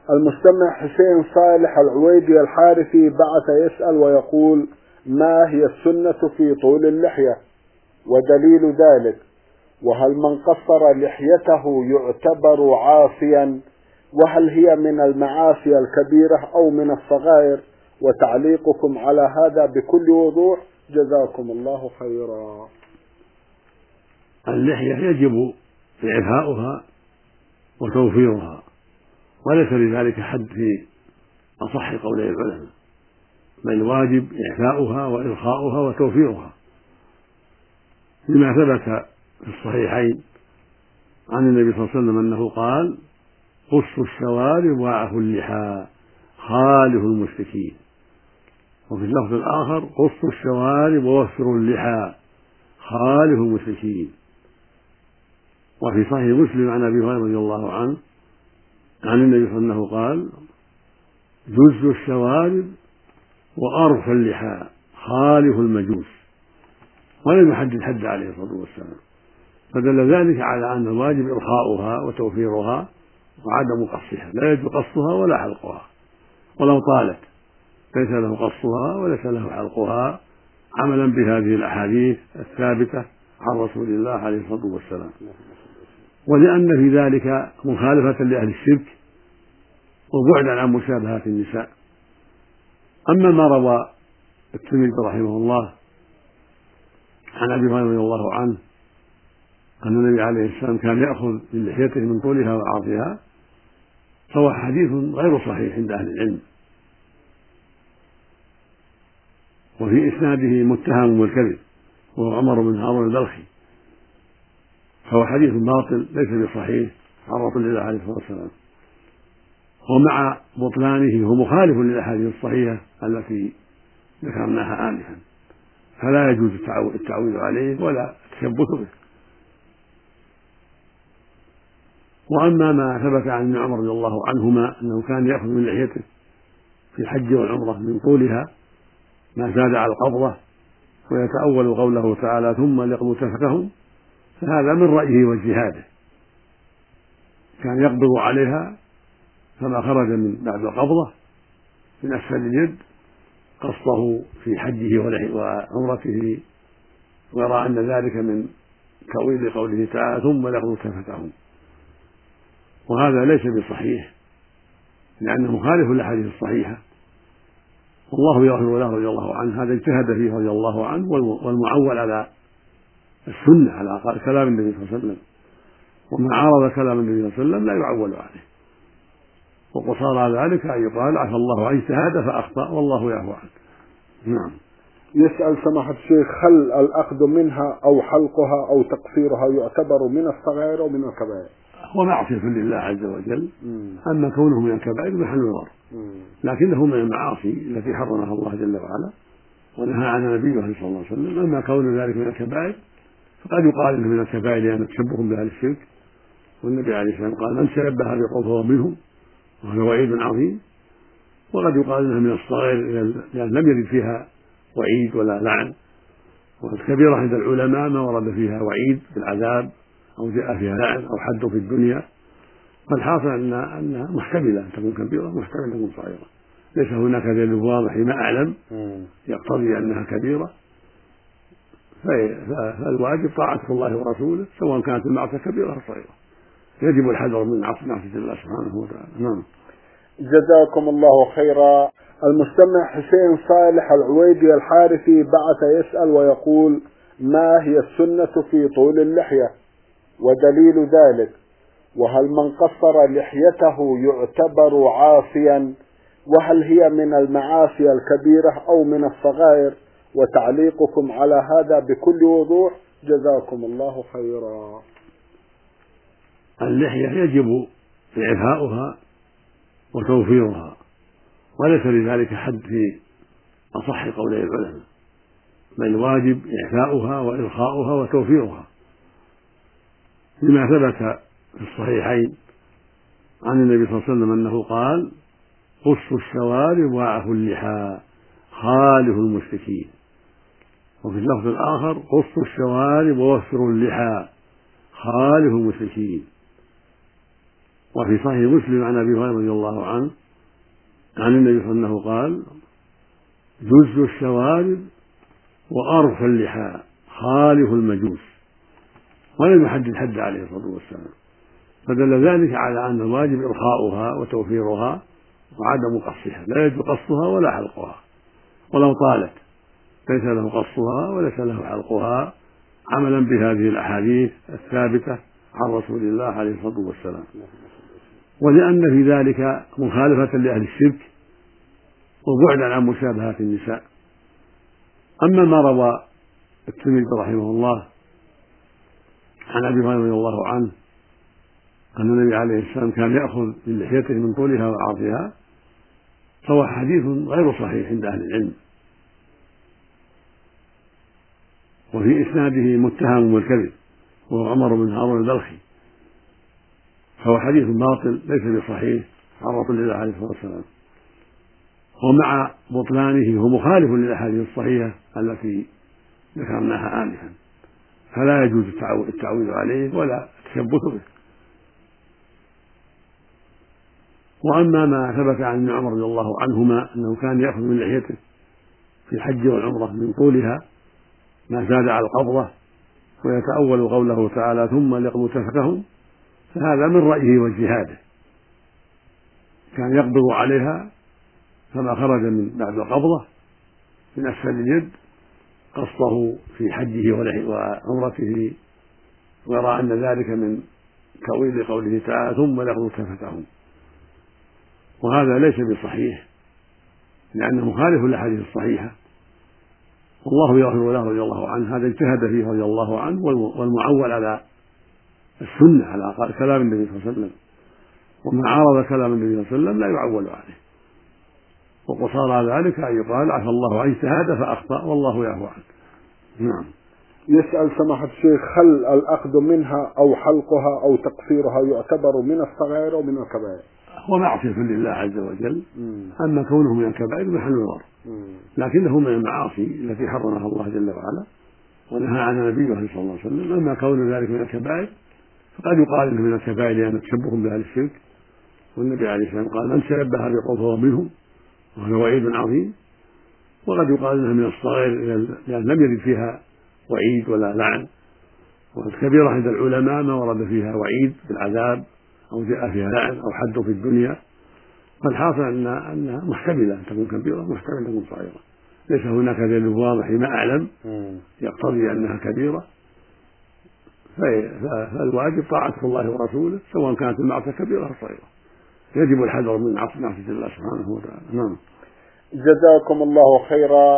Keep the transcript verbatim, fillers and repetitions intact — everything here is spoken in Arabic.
المستمع حسين صالح العويدي الحارثي بعث يسأل ويقول: ما هي السنة في طول اللحية ودليل ذلك؟ وهل من قصر لحيته يعتبر عاصيا؟ وهل هي من المعاصي الكبيرة أو من الصغائر؟ وتعليقكم على هذا بكل وضوح، جزاكم الله خيرا. اللحية يجب إعفاؤها وتوفيرها، وليس لذلك حد في أصح قولي العلماء، بل واجب إعفاؤها وإرخاؤها وتوفيرها، لما ثبت في الصحيحين عن النبي صلى الله عليه وسلم أنه قال: قصوا الشوارب واعفوا اللحى خالفوا المشركين. وفي اللفظ الآخر: قصوا الشوارب ووفروا اللحى خالفوا المشركين. وفي صحيح مسلم عن أبي هريرة رضي الله عنه عن النبي صلى الله عليه وسلم قال: جزوا الشوارب وأرفوا اللحى خالفوا المجوس. ولم يحدد حد عليه الصلاة والسلام، فدل ذلك على أن الواجب إرخاؤها وتوفيرها وعدم قصها، لا يجوز قصها ولا حلقها، ولو طالت ليس له قصها وليس له حلقها، عملا بهذه الأحاديث الثابتة عن رسول الله عليه الصلاة والسلام، ولأن في ذلك مخالفة لأهل الشرك وبعدا عن مشابهة النساء. أما ما روى الترمذي رحمه الله عن أبي هريرة رضي الله عنه أن النبي عليه السلام كان يأخذ من لحيته من طولها وعرضها، فهو حديث غير صحيح عند أهل العلم، وفي إسناده متهم بالكذب وهو عمر بن هارون البلخي، فهو حديث باطل ليس بصحيح عن رسول الله عليه الصلاة والسلام. ومع بطلانه هو مخالف للأحاديث الصحيحة التي ذكرناها آنفا، فلا يجوز التعويل عليه ولا التشبث به. وأما ما ثبت عن ابن عمر رضي الله عنهما أنه كان يأخذ من لحيته في الحج والعمرة من طولها ما زاد على القبضة، ويتأول قوله تعالى: ثم ليقضوا تفثهم، فهذا من رأيه واجتهاده، كان يقبض عليها فما خرج من بعد القبضة من أسفل اليد قصه في حجه وعمرته، ويرى أن ذلك من تأويل قوله تعالى: ثم ليقضوا تفثهم، وهذا ليس بصحيح لأنه مخالف للأحاديث الصحيحة، والله يغفر له رضي الله عنه، هذا اجتهد فيه رضي الله عنه، والمعول على السنة على كلام النبي صلى الله عليه وسلم، ومن عارض كلام النبي صلى الله عليه وسلم لا يعول عليه، وقصار ذلك أن يقال: عفى الله عن اجتهاد فأخطأ والله يعفو عنه. نعم. يسأل سماحة الشيخ: هل الأخذ منها أو حلقها أو تقصيرها يعتبر من الصغائر أو من الكبائر؟ هو معصية لله عز وجل، أما كونه من الكبائر محل نظر، لكنه من المعاصي التي حرمها الله جل وعلا ونهى عنها نبيه صلى الله عليه وسلم. أما كون ذلك من الكبائر فقد يقال انه من الكبائر لأن تشبه بأهل الشرك، والنبي عليه الصلاة والسلام قال: من تشبه بقوم فهو منهم، وهذا وعيد عظيم. وقد يقال انها من الصغائر لأن لم يرد فيها وعيد ولا لعن، والكبيرة عند العلماء ما ورد فيها وعيد بالعذاب أو جاء فيها لعن أو حد في الدنيا، فالحاصل أنها أنها محتملة أن تكون كبيرة محتملة أن تكون صغيرة، ليس هناك دليل واضح ما أعلم يقتضي أنها كبيرة، فالواجب طاعة الله ورسوله سواء كانت المعصية كبيرة أو صغيرة، يجب الحذر من معصية الله سبحانه وتعالى. نعم. جزاكم الله خيرا. المستمع حسين صالح العويدي الحارثي بعث يسأل ويقول: ما هي السنة في طول اللحية ودليل ذلك؟ وهل من قصر لحيته يعتبر عاصيا؟ وهل هي من المعاصي الكبيرة أو من الصغائر؟ وتعليقكم على هذا بكل وضوح، جزاكم الله خيرا. اللحية يجب إعفاؤها وتوفيرها، وليس لذلك حد في أصح قولي العلماء، بل واجب إعفاؤها وإرخاؤها وتوفيرها، لما ثبت في الصحيحين عن النبي صلى الله عليه وسلم أنه قال: قصوا الشوارب واعفوا اللحى خالفوا المشركين. وفي اللفظ الآخر: قصوا الشوارب ووفروا اللحى خالفوا المشركين. وفي صحيح مسلم عن أبي هريرة رضي الله عنه عن النبي صلى الله عليه وسلم قال: جز الشوارب وأرخ اللحى خالف المجوس، ولم يحدد حد عليه الصلاة والسلام، فدل ذلك على أن الواجب إرخاؤها وتوفيرها وعدم قصها، لا يجوز قصها ولا حلقها، ولو طالت ليس له قصها وليس له حلقها، عملا بهذه الأحاديث الثابتة عن رسول الله عليه الصلاة والسلام، ولأن في ذلك مخالفة لأهل الشرك وبعدا عن مشابهة النساء. أما ما روى الترمذي رحمه الله عن أبي هريرة رضي الله عنه أن النبي عليه السلام كان يأخذ من لحيته من طولها وعرضها، فهو حديث غير صحيح عند أهل العلم، وفي إسناده متهم بالكذب وهو عمر بن هارون البلخي، فهو حديث باطل ليس بصحيح عن رسول الله عليه الصلاة والسلام، ومع بطلانه هو مخالف للأحاديث الصحيحة التي ذكرناها آنفا، فلا يجوز التعويل عليه ولا التشبث به. وأما ما ثبت عن ابن عمر رضي الله عنهما أنه كان يأخذ من لحيته في الحج والعمرة من طولها ما زاد على القبضة ويتأول قوله تعالى: ثم ليقضوا تفثهم، فهذا من رأيه واجتهاده، كان يقبض عليها فما خرج من بعد القبضة من أسفل اليد قصه في حجه وعمرته، ويرى أن ذلك من تأويل قوله تعالى: ثم ليقضوا تفثهم، وهذا ليس بصحيح لأنه مخالف للأحاديث الصحيحة، والله يغفر له رضي الله عنه، هذا اجتهد فيه رضي الله عنه، والمعول على السنة على كلام النبي صلى الله عليه وسلم، ومن عارض كلام النبي صلى الله عليه وسلم لا يعول عليه، وقصار ذلك أن يقال: عفى الله عن اجتهاد فأخطأ والله يعفو عنه. نعم. يسأل سماحة الشيخ: هل الأخذ منها أو حلقها أو تقصيرها يعتبر من الصغائر أو من الكبائر؟ هو معصية لله عز وجل، أما كونه من الكبائر محل نظر، لكنه من المعاصي التي حرمها الله جل وعلا ونهى عنها نبيه صلى الله عليه وسلم. أما كون ذلك من الكبائر فقد يقال انه من الكبائر لأن تشبه بأهل الشرك، والنبي عليه السلام قال: من تشبه بقوم فهو منهم، وهذا وعيد عظيم. وقد يقال انها من الصغائر لأن لم يرد فيها وعيد ولا لعن، والكبيرة عند العلماء ما ورد فيها وعيد بالعذاب أو جاء فيها لعن أو حد في الدنيا، فالحاصل أنها أنها محتملة أن تكون كبيرة محتملة أن تكون صغيرة، ليس هناك دليل واضح ما أعلم يقتضي أنها كبيرة، فالواجب طاعة الله ورسوله سواء كانت المعصية كبيرة أو صغيرة، يجب الحذر من معصية الله سبحانه وتعالى. نعم. جزاكم الله خيرا.